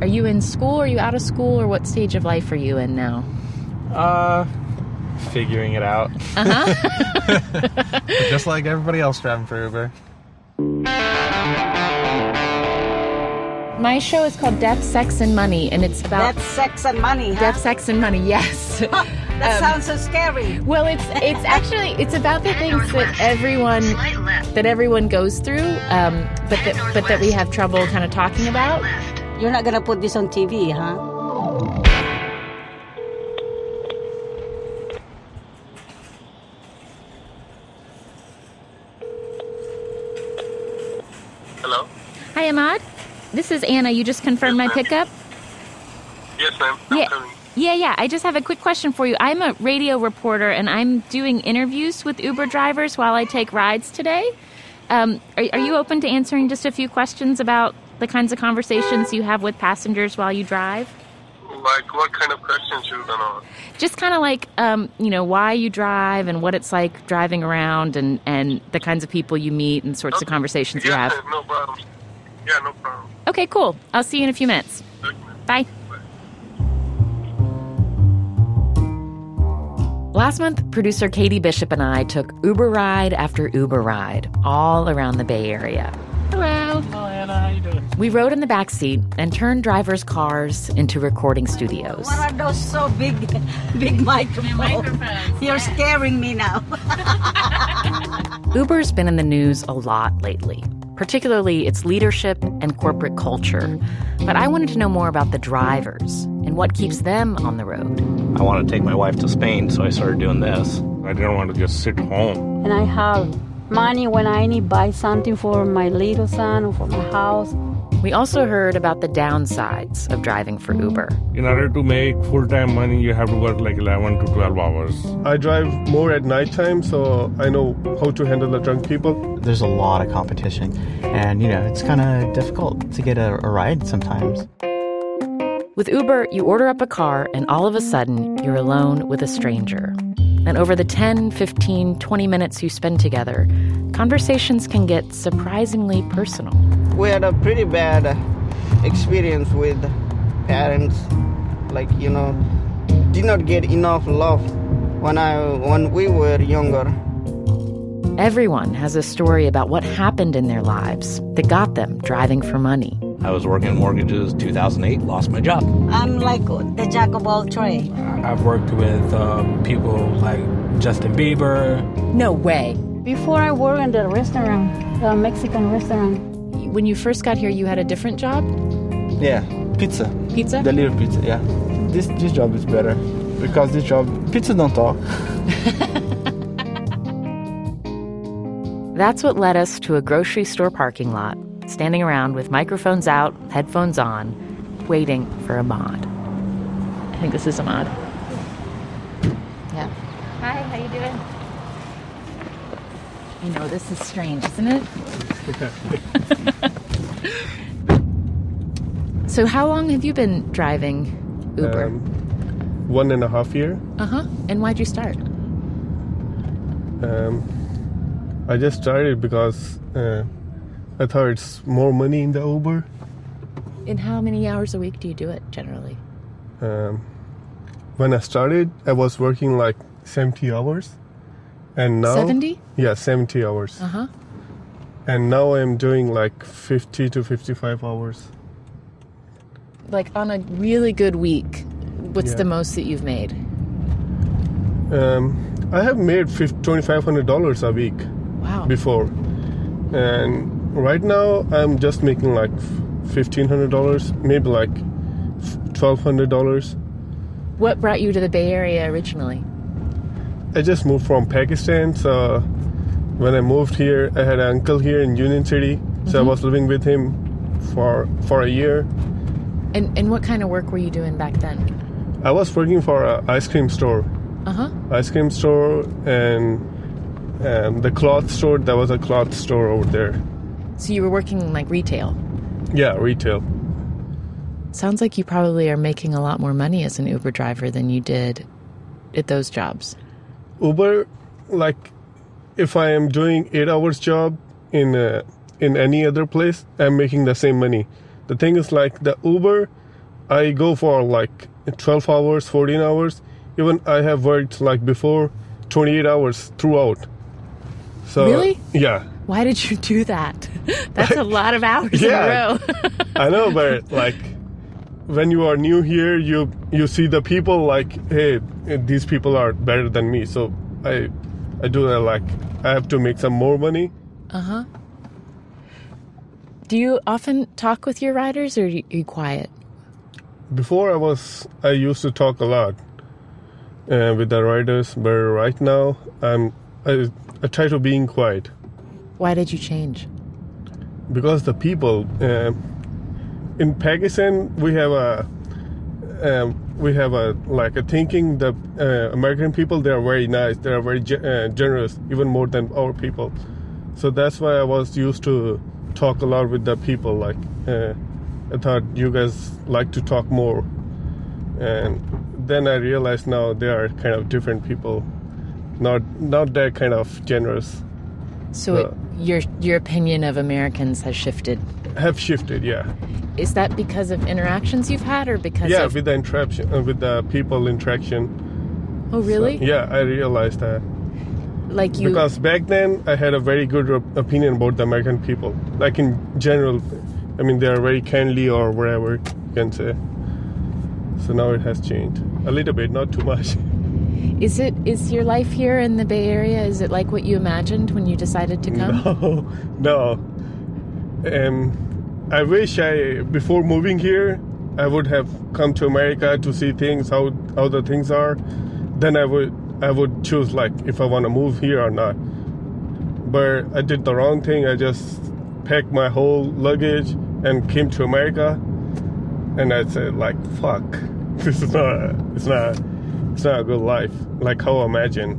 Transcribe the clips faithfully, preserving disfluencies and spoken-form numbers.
are you in school? Are you out of school? Or what stage of life are you in now? Uh, figuring it out. Uh-huh. Just like everybody else driving for Uber. My show is called Death, Sex, and Money, and it's about... Death, sex, and money, huh? Death, sex, and money, yes. That um, sounds so scary. Well, it's it's actually, it's about the things that everyone that everyone goes through, um, but, that, but that we have trouble kind of talking about. You're not going to put this on T V, huh? Hello? Hi, Ahmad. This is Anna. You just confirmed Yes, my ma'am. pickup? Yes, ma'am. I'm Yeah. coming. Yeah, yeah. I just have a quick question for you. I'm a radio reporter, and I'm doing interviews with Uber drivers while I take rides today. Um, are, are you open to answering just a few questions about the kinds of conversations you have with passengers while you drive? Like, what kind of questions you gonna... Just kind of like, um, you know, why you drive and what it's like driving around and, and the kinds of people you meet and sorts of conversations you yes, have. no problem. Yeah, no problem. Okay, cool. I'll see you in a few minutes. Okay. Bye. Last month, producer Katie Bishop and I took Uber ride after Uber ride all around the Bay Area. Hello. Hello, Anna. How you doing? We rode in the back seat and turned drivers' cars into recording studios. What are those so big, big microphones? microphones, You're yeah. scaring me now. Uber's been in the news a lot lately, particularly its leadership and corporate culture. But I wanted to know more about the drivers and what keeps them on the road. I want to take my wife to Spain, so I started doing this. I didn't want to just sit home. And I have money when I need to buy something for my little son or for my house. We also heard about the downsides of driving for Uber. In order to make full-time money, you have to work like eleven to twelve hours. I drive more at nighttime, so I know how to handle the drunk people. There's a lot of competition, and, you know, it's kind of difficult to get a, a ride sometimes. With Uber, you order up a car, and all of a sudden, you're alone with a stranger. And over the ten, fifteen, twenty minutes you spend together, conversations can get surprisingly personal. We had a pretty bad experience with parents, like, you know, did not get enough love when I when we were younger. Everyone has a story about what happened in their lives that got them driving for money. I was working in mortgages, two thousand eight, lost my job. I'm like the jack of all trades. I've worked with um, people like Justin Bieber. No way. Before I worked in the restaurant, the Mexican restaurant. When you first got here, you had a different job? Yeah, pizza. Pizza? Deliver pizza, yeah. This this job is better because this job, pizza don't talk. That's what led us to a grocery store parking lot, standing around with microphones out, headphones on, waiting for Ahmad. I think this is Ahmad. Yeah. Hi, how you doing? You know, this is strange, isn't it? So how long have you been driving Uber? Um, one and a half year. Uh-huh. And why'd you start? Um, I just started because uh, I thought it's more money in the Uber. And how many hours a week do you do it, generally? Um, when I started, I was working like seventy hours. And now... seventy? Yeah, seventy hours. Uh-huh. And now I'm doing like fifty to fifty-five hours. Like on a really good week, what's Yeah. the most that you've made? Um, I have made twenty-five hundred dollars a week. Wow. Before. And right now, I'm just making like fifteen hundred dollars, maybe like twelve hundred dollars. What brought you to the Bay Area originally? I just moved from Pakistan, so when I moved here, I had an uncle here in Union City, so Mm-hmm. I was living with him for for a year. And and what kind of work were you doing back then? I was working for an ice cream store. Uh-huh. Ice cream store and um, the cloth store, there was a cloth store over there. So you were working like retail? Yeah, retail. Sounds like you probably are making a lot more money as an Uber driver than you did at those jobs. Uber, like, if I am doing eight hours job in uh, in any other place, I'm making the same money. The thing is, like, the Uber, I go for like twelve hours, fourteen hours. Even I have worked like before twenty-eight hours throughout. So, Really? Yeah. Why did you do that? That's a lot of hours Yeah. in a row. I know, but like when you are new here, you you see the people like, hey, these people are better than me. So I I do that like I have to make some more money. Uh-huh. Do you often talk with your riders, or are you, are you quiet? Before I was I used to talk a lot uh, with the riders, but right now I'm I, I try to being quiet. Why did you change? Because the people uh, in Pakistan, we have a um, we have a like a thinking that uh, American people, they are very nice, they are very ge- uh, generous, even more than our people. So that's why I was used to talk a lot with the people. Like uh, I thought you guys like to talk more, and then I realized now they are kind of different people, not not that kind of generous. So Uh, it, your your opinion of Americans has shifted. Have shifted, yeah. Is that because of interactions you've had, or because Yeah, of... with the interaction, uh, with the people interaction. Oh, really? So, yeah, I realized that. Like you... Because back then, I had a very good op- opinion about the American people. Like in general, I mean, they are very kindly or whatever you can say. So now it has changed. A little bit, not too much. Is it is your life here in the Bay Area, is it like what you imagined when you decided to come? No, no. Um, I wish I, before moving here, I would have come to America to see things, how how the things are. Then I would I would choose like if I want to move here or not. But I did the wrong thing. I just packed my whole luggage and came to America. And I said like, fuck, this is not it's not it's not a good life like how I imagined.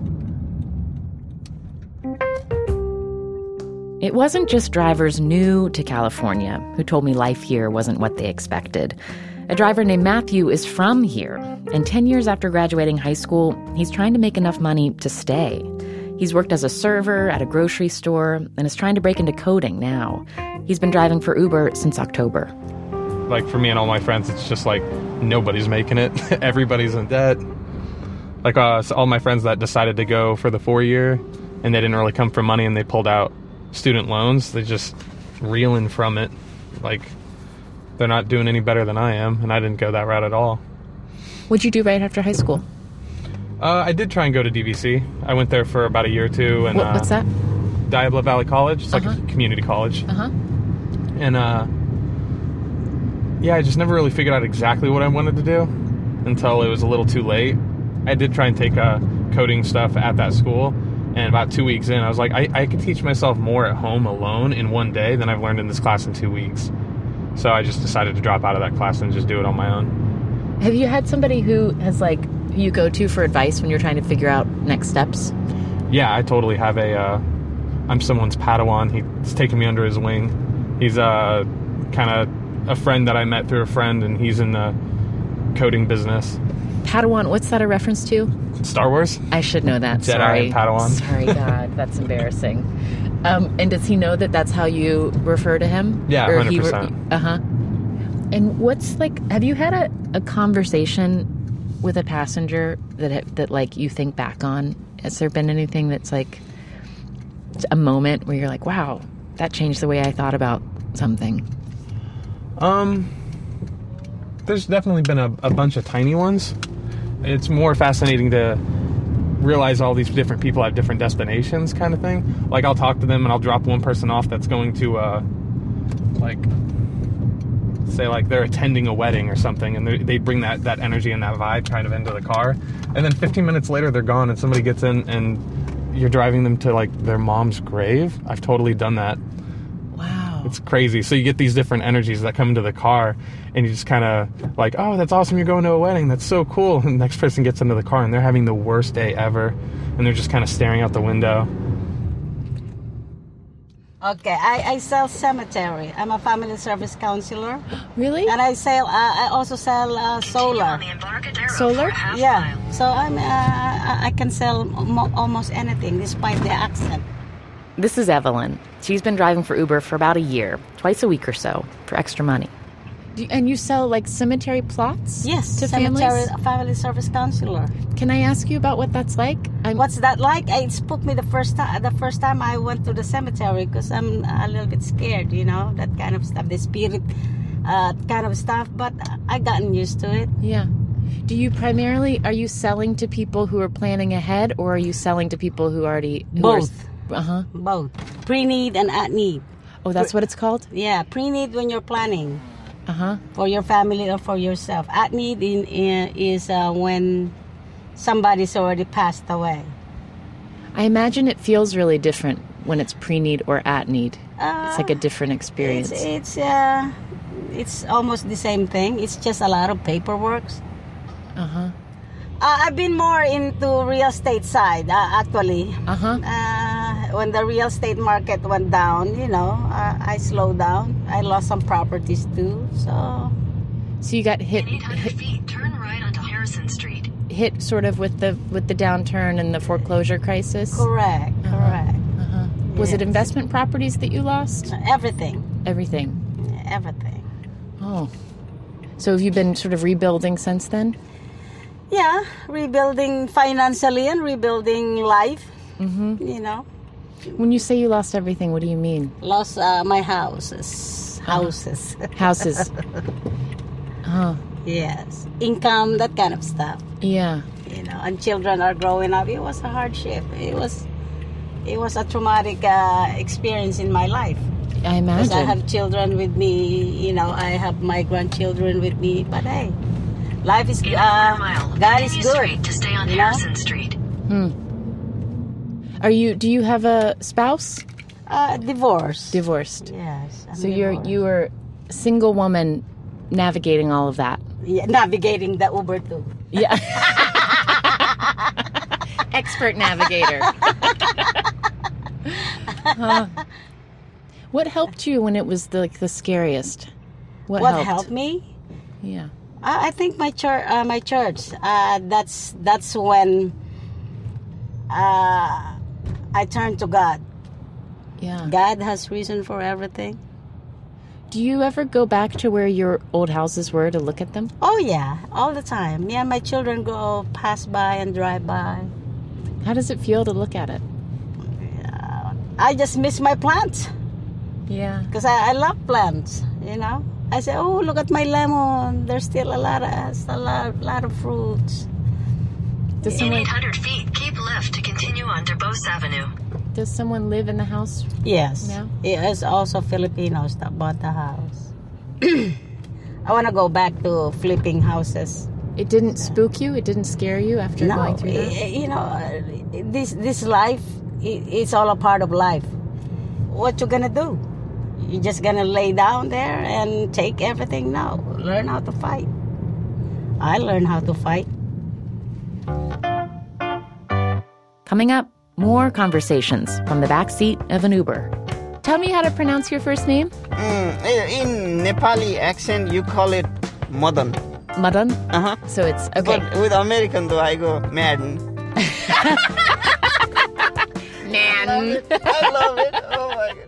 It wasn't just drivers new to California who told me life here wasn't what they expected. A driver named Matthew is from here, and ten years after graduating high school, he's trying to make enough money to stay. He's worked as a server at a grocery store and is trying to break into coding now. He's been driving for Uber since October. Like for me and all my friends, it's just like nobody's making it. Everybody's in debt. Like uh, so all my friends that decided to go for the four year and they didn't really come for money and they pulled out student loans, they just reeling from it. Like they're not doing any better than I am, and I didn't go that route at all. What'd you do right after high school? Uh, I did try and go to D V C. I went there for about a year or two. And, what, what's uh, that? Diablo Valley College. It's Uh-huh. like a community college. Uh-huh. And uh, yeah, I just never really figured out exactly what I wanted to do until it was a little too late. I did try and take uh, coding stuff at that school. And about two weeks in, I was like, I, I could teach myself more at home alone in one day than I've learned in this class in two weeks. So I just decided to drop out of that class and just do it on my own. Have you had somebody who has like, who you go to for advice when you're trying to figure out next steps? Yeah, I totally have a, uh, I'm someone's Padawan. He's taken me under his wing. He's uh, kind of a friend that I met through a friend, and he's in the coding business. Padawan, what's that a reference to? Star Wars? I should know that. Jedi Sorry. and Padawan. Sorry, God, that's embarrassing. Um, and does he know that that's how you refer to him? Yeah, Or one hundred he percent. Re- uh-huh. And what's like, have you had a, a conversation with a passenger that, that like you think back on? Has there been anything that's like a moment where you're like, wow, that changed the way I thought about something? Um, there's definitely been a, a bunch of tiny ones. It's more fascinating to realize all these different people have different destinations kind of thing. Like I'll talk to them and I'll drop one person off that's going to uh, like say like they're attending a wedding or something, and they bring that, that energy and that vibe kind of into the car, and then fifteen minutes later they're gone and somebody gets in and you're driving them to like their mom's grave. I've totally done that. Wow. It's crazy. So you get these different energies that come into the car, and you just kind of like, oh, that's awesome, you're going to a wedding, that's so cool. And the next person gets into the car and they're having the worst day ever, and they're just kind of staring out the window. Okay, I, I sell cemetery. I'm a family service counselor. Really? And I sell. Uh, I also sell uh, solar. Solar? Yeah. So I'm. Uh, I can sell mo- almost anything, despite the accent. This is Evelyn. She's been driving for Uber for about a year, twice a week or so, for extra money. Do you, and you sell like cemetery plots? Yes, to cemetery, families? family service counselor. Can I ask you about what that's like? I'm, What's that like? It spooked me the first time. The first time I went to the cemetery because I'm a little bit scared. You know, that kind of stuff, the spirit uh, kind of stuff. But I gotten used to it. Yeah. Do you primarily, are you selling to people who are planning ahead, or are you selling to people who already... Who Both. Are, uh-huh. Both. Pre-need and at-need. Oh, that's what it's called? Yeah, pre-need when you're planning. Uh-huh. For your family or for yourself. At-need in, in, is uh, when somebody's already passed away. I imagine it feels really different when it's pre-need or at-need. Uh, it's like a different experience. It's, it's, uh, it's almost the same thing. It's just a lot of paperwork. Uh-huh. Uh, I've been more into real estate side, uh, actually. Uh-huh. Uh, when the real estate market went down, you know, uh, I slowed down. I lost some properties too, so... So you got hit... In eight hundred feet, turn right onto Harrison Street. Hit sort of with the with the downturn and the foreclosure crisis? Correct, uh-huh. correct. Uh-huh. Was Yes. it investment properties that you lost? Everything. Everything? Everything. Oh. So have you been sort of rebuilding since then? Yeah, rebuilding financially and rebuilding life, Mm-hmm. you know. When you say you lost everything, what do you mean? Lost uh, my houses. Houses. Houses. Oh. Yes. Income, that kind of stuff. Yeah. You know, and children are growing up. It was a hardship. It was it was a traumatic uh, experience in my life. I imagine. Because I have children with me, you know, I have my grandchildren with me, but hey, life is, uh, God is good. Straight to stay on you know? Harrison Street. Hmm. Are you, do you have a spouse? Uh, divorced. Divorced. Yes. I'm So you're, divorced. you are a single woman navigating all of that. Yeah, navigating the Uber too. Yeah. Expert navigator. Huh. What helped you when it was the, like the scariest? What, What helped? helped me? Yeah. I I think my church. Uh, my church. Uh, that's that's when uh, I turned to God. Yeah. God has reason for everything. Do you ever go back to where your old houses were to look at them? Oh yeah, all the time. Me and my children go pass by and drive by. How does it feel to look at it? Yeah. I just miss my plants. Yeah. Because I, I love plants, you know. I say, oh, look at my lemon. There's still a lot of a lot, lot of fruits. Does In someone, eight hundred feet, keep left to continue on Durbos Avenue. does someone live in the house? Yes. No? It's also Filipinos that bought the house. I want to go back to flipping houses. It didn't spook you? It didn't scare you after No, going through that? i- you know, this this life, i- it's all a part of life. What you gonna do? You just gonna lay down there and take everything? No, learn how to fight. I learned how to fight. Coming up, more conversations from the backseat of an Uber. Tell me how to pronounce your first name. Mm, in Nepali accent, you call it Madan. Madan? Uh-huh. So it's, okay. But with American, though, I go Madden. Man. I love it. I love it. Oh, my goodness.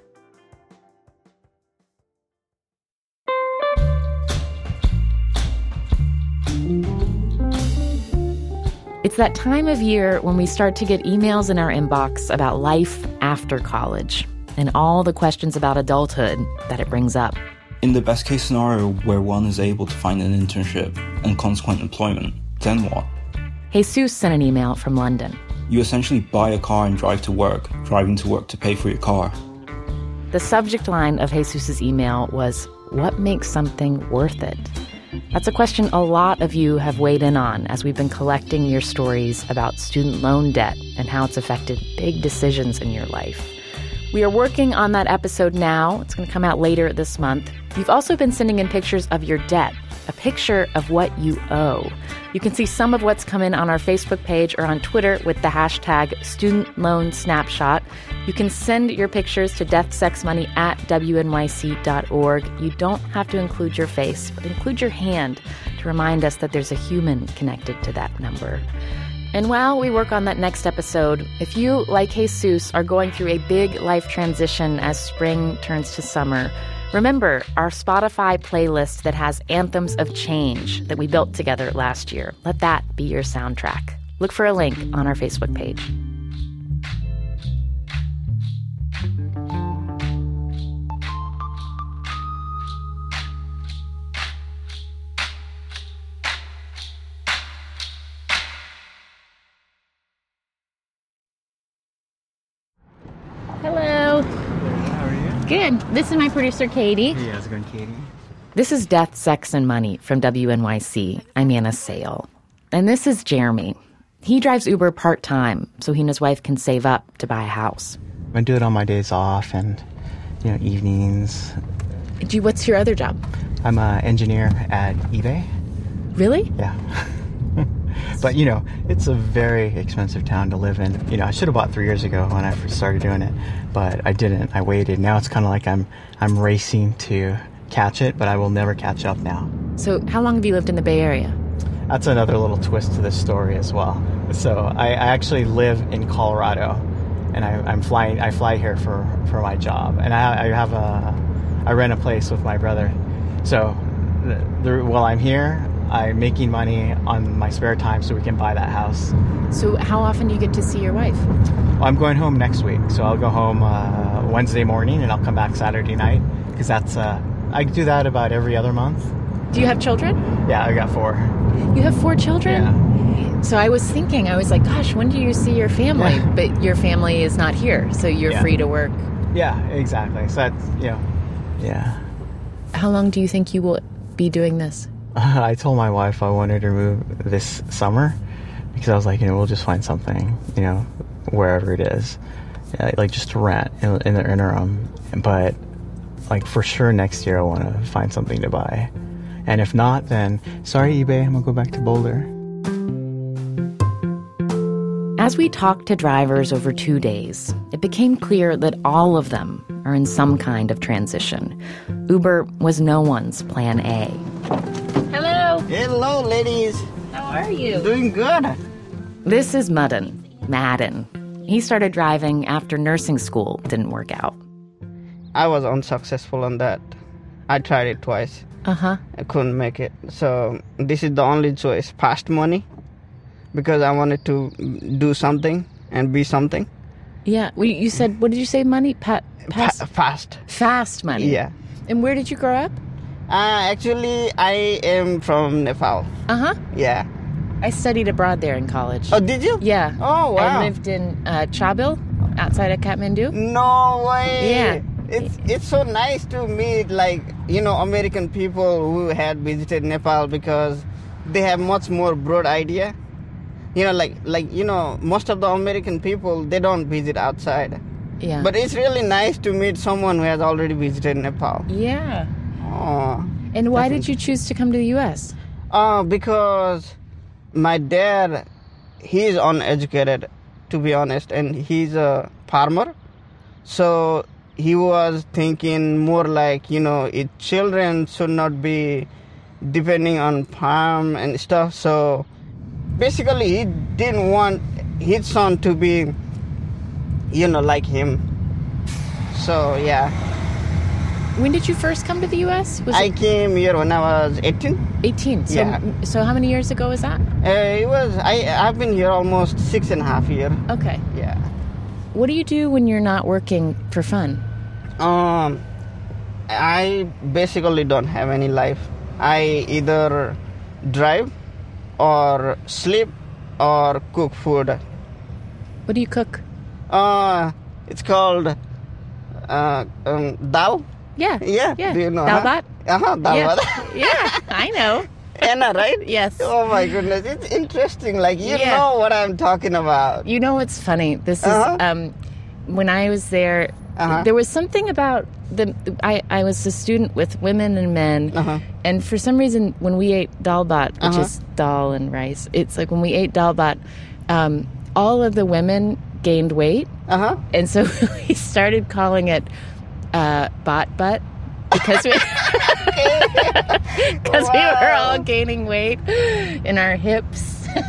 It's that time of year when we start to get emails in our inbox about life after college and all the questions about adulthood that it brings up. In the best case scenario where one is able to find an internship and consequent employment, then what? Jesus sent an email from London. You essentially buy a car and drive to work, driving to work to pay for your car. The subject line of Jesus's email was, what makes something worth it? That's a question a lot of you have weighed in on as we've been collecting your stories about student loan debt and how it's affected big decisions in your life. We are working on that episode now. It's going to come out later this month. You've also been sending in pictures of your debt, a picture of what you owe. You can see some of what's come in on our Facebook page or on Twitter with the hashtag Student Loan Snapshot. You can send your pictures to deathsexmoney at W N Y C dot org. You don't have to include your face, but include your hand to remind us that there's a human connected to that number. And while we work on that next episode, if you, like Jesus, are going through a big life transition as spring turns to summer, Remember our Spotify playlist that has anthems of change that we built together last year. Let that be your soundtrack. Look for a link on our Facebook page. Hello. How are you? Good. This is my producer, Katie. Hey, how's it going, Katie? This is Death, Sex, and Money from W N Y C. I'm Anna Sale. And this is Jeremy. He drives Uber part-time, so he and his wife can save up to buy a house. I do it on my days off and, you know, evenings. Do you, what's your other job? I'm an engineer at eBay. Really? Yeah. But, you know, it's a very expensive town to live in. You know, I should have bought three years ago when I first started doing it, but I didn't. I waited. Now it's kind of like I'm I'm racing to catch it, but I will never catch up now. So how long have you lived in the Bay Area? That's another little twist to this story as well. So I, I actually live in Colorado, and I, I'm flying. I fly here for, for my job, and I, I have a I rent a place with my brother. So the, the, while I'm here, I'm making money on my spare time so we can buy that house. So how often do you get to see your wife? Well, I'm going home next week, so I'll go home uh, Wednesday morning, and I'll come back Saturday night, because that's uh, I do that about every other month. Do you have children? Yeah, I got four. You have four children? Yeah. So I was thinking, I was like, gosh, when do you see your family? Yeah. But your family is not here, so you're Yeah. free to work. Yeah, exactly. So that's, you know, yeah. How long do you think you will be doing this? Uh, I told my wife I wanted to move this summer, because I was like, you know, we'll just find something, you know, wherever it is, yeah, like just to rent in, in the interim. But like for sure next year I want to find something to buy. And if not, then sorry, eBay, I'm going to go back to Boulder. As we talked to drivers over two days, it became clear that all of them are in some kind of transition. Uber was no one's plan A. Hello. Hello, ladies. How are you? Doing good. This is Madden. Madden. He started driving after nursing school didn't work out. I was unsuccessful on that. I tried it twice. Uh-huh. I couldn't make it. So this is the only choice. Fast money. Because I wanted to do something and be something. Yeah. Well, you said, what did you say, money? Pa- pass- Pa- fast. Fast money. Yeah. And where did you grow up? Uh, actually, I am from Nepal. Uh-huh. Yeah. I studied abroad there in college. Oh, did you? Yeah. Oh, wow. I lived in uh, Chabil, outside of Kathmandu. No way. Yeah. It's it's so nice to meet, like, you know, American people who had visited Nepal, because they have much more broad idea. You know, like, like you know, most of the American people, they don't visit outside. Yeah. But it's really nice to meet someone who has already visited Nepal. Yeah. Oh. And why did you choose to come to the U S? Uh, because my dad, he's uneducated, to be honest, and he's a farmer. So he was thinking more like, you know, it, children should not be depending on farm and stuff. So basically, he didn't want his son to be, you know, like him. So, yeah. When did you first come to the U S? Was I it came here when I was eighteen. eighteen. So, Yeah. so how many years ago was that? Uh, it was, I, I've been here almost six and a half years. Okay. Yeah. What do you do when you're not working for fun? Um, I basically don't have any life. I either drive or sleep or cook food. What do you cook? Uh, it's called uh, um, dal. Yeah. Yeah. Yeah. Do you know? Dal huh? bhat? Uh-huh, dal Yeah. bhat. Yeah, I know. Anna, right? Yes. Oh my goodness, it's interesting. Like, you Yeah. know what I'm talking about. You know what's funny? This is Uh-huh. um, when I was there. Uh-huh. There was something about the. I, I was a student with women and men, Uh-huh. and for some reason, when we ate dal bhat, which Uh-huh. is dal and rice, it's like when we ate dal bhat, um, all of the women gained weight, Uh-huh. and so we started calling it uh, bot butt because we because we were all gaining weight in our hips.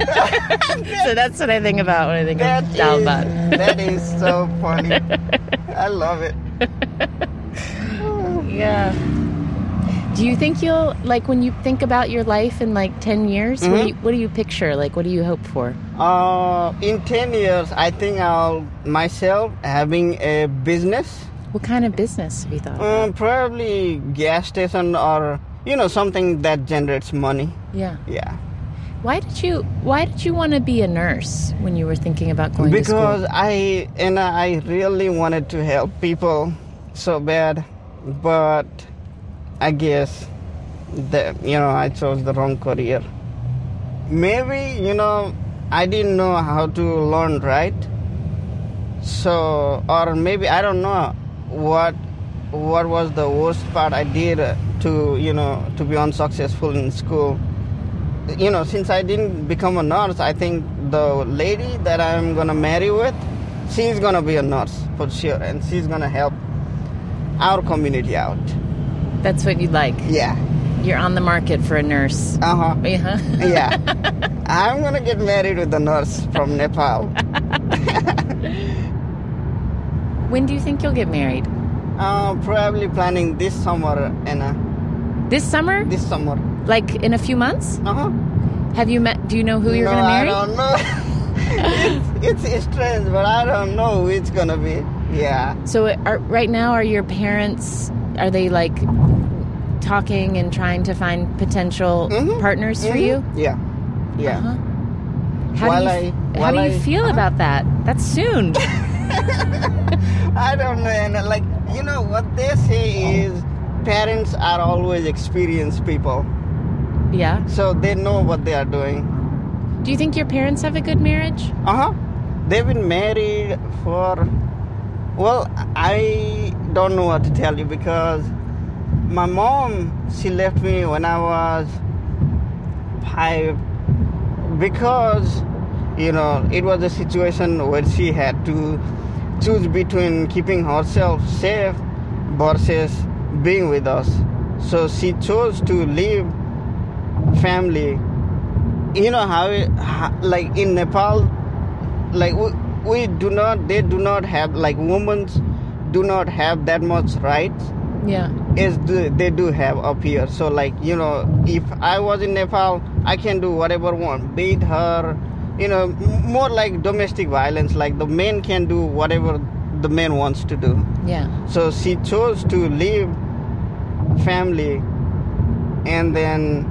So that's what I think about when I think That of dal is- bhat. That is so funny. I love it. Yeah. Do you think you'll, like, when you think about your life in, like, ten years, Mm-hmm. what, do you, what do you picture? Like, what do you hope for? Uh, in ten years, I think I'll myself having a business. What kind of business have you thought? Um, probably gas station or, you know, something that generates money. Yeah. Yeah. Why did you Why did you want to be a nurse when you were thinking about going to school? Because I and I really wanted to help people so bad, but I guess that, you know, I chose the wrong career. Maybe, you know, I didn't know how to learn right. So, or maybe I don't know what what was the worst part I did to, you know, to be unsuccessful in school. You know, since I didn't become a nurse, I think the lady that I'm gonna marry with, she's gonna be a nurse for sure, and she's gonna help our community out. That's what you'd like? Yeah. You're on the market for a nurse. Uh-huh. Uh-huh. Yeah. I'm gonna get married with a nurse from Nepal. When do you think you'll get married? Uh, probably planning this summer, Anna. This summer? This summer. Like in a few months? Uh-huh. Have you met, do you know who you're no, going to marry? I don't know. it's, it's strange, but I don't know who it's going to be. Yeah. So are, right now, are your parents, are they like talking and trying to find potential mm-hmm. partners mm-hmm. for you? Yeah. Yeah. Uh-huh. How while do you, I, how while do you I, feel uh-huh. about that? That's soon. I don't know. And like, you know, what they say is parents are always experienced people. Yeah. So they know what they are doing. Do you think your parents have a good marriage? Uh-huh. They've been married for, well, I don't know what to tell you because my mom, she left me when I was five because, you know, it was a situation where she had to choose between keeping herself safe versus being with us. So she chose to leave family. You know how, it, how like in Nepal, like we, we do not, they do not have, like women do not have that much rights. Yeah. As do, they do have up here. So like, you know, if I was in Nepal, I can do whatever I want, beat her, you know, more like domestic violence, like the man can do whatever the man wants to do. Yeah. So she chose to leave family and then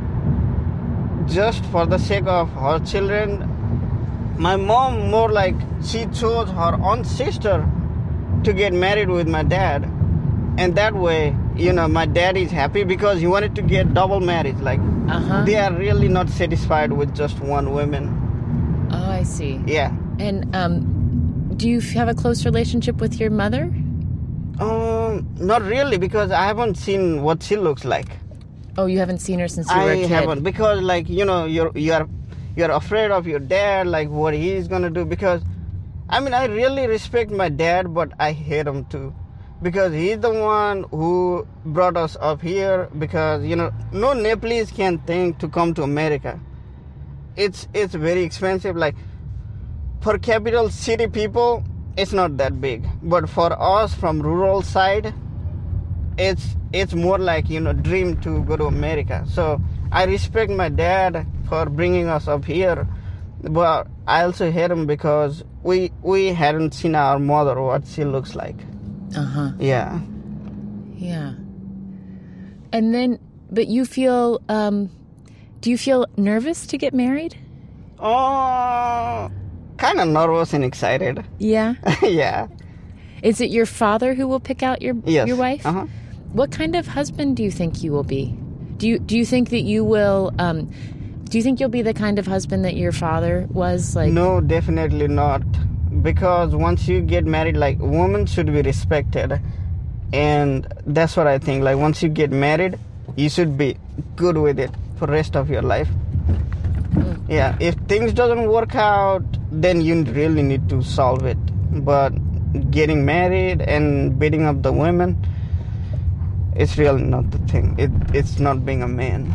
just for the sake of her children, my mom more like she chose her own sister to get married with my dad. And that way, you know, my dad is happy because he wanted to get double marriage. Like, uh-huh. they are really not satisfied with just one woman. Oh, I see. Yeah. And um, do you have a close relationship with your mother? Um, not really, because I haven't seen what she looks like. Oh, you haven't seen her since you I were a kid? haven't, because, like, you know, you're you're you're afraid of your dad, like what he's gonna do. Because, I mean, I really respect my dad, but I hate him too. Because he's the one who brought us up here. Because, you know, no Nepalese can think to come to America. It's it's very expensive. Like, for capital city people, it's not that big. But for us from rural side, it's it's more like, you know, dream to go to America. So I respect my dad for bringing us up here. But I also hate him because we we hadn't seen our mother, what she looks like. Uh-huh. Yeah. Yeah. And then, but you feel, um, do you feel nervous to get married? Oh, kind of nervous and excited. Yeah? Yeah. Is it your father who will pick out your Yes. your wife? Uh-huh. What kind of husband do you think you will be? Do you do you think that you will, um, do you think you'll be the kind of husband that your father was? Like, No, definitely not. Because once you get married, like, women should be respected. And that's what I think. Like, once you get married, you should be good with it for the rest of your life. Mm. Yeah, if things doesn't work out, then you really need to solve it. But getting married and beating up the women, it's really not the thing. It, it's not being a man.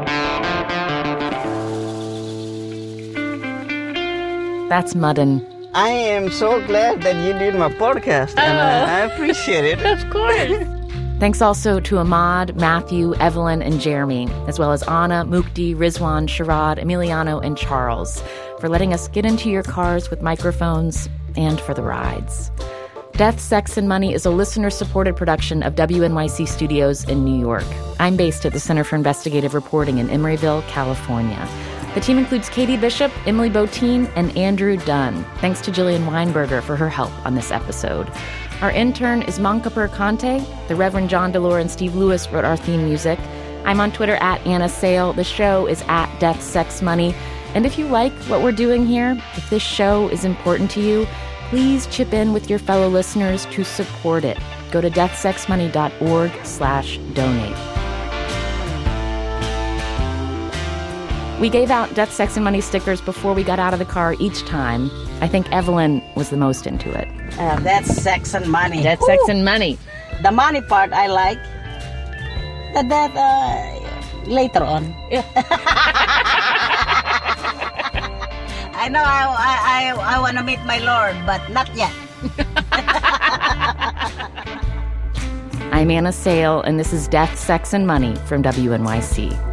That's Madan. I am so glad that you did my podcast, and uh, I appreciate it. Of course. Thanks also to Ahmad, Matthew, Evelyn, and Jeremy, as well as Anna, Mukti, Rizwan, Sharad, Emiliano, and Charles, for letting us get into your cars with microphones and for the rides. Death, Sex, and Money is a listener-supported production of W N Y C Studios in New York. I'm based at the Center for Investigative Reporting in Emeryville, California. The team includes Katie Bishop, Emily Botine, and Andrew Dunn. Thanks to Jillian Weinberger for her help on this episode. Our intern is Mankapur Kante. The Reverend John Delore and Steve Lewis wrote our theme music. I'm on Twitter at Anna Sale. The show is at Death, Sex, Money. And if you like what we're doing here, if this show is important to you, please chip in with your fellow listeners to support it. Go to deathsexmoney.org slash donate. We gave out Death, Sex, and Money stickers before we got out of the car each time. I think Evelyn was the most into it. Uh, that's sex and money. Death, Ooh. Sex, and Money. The money part I like. The death uh, later on. I know I, I, I, I want to meet my Lord, but not yet. I'm Anna Sale, and this is Death, Sex, and Money from W N Y C.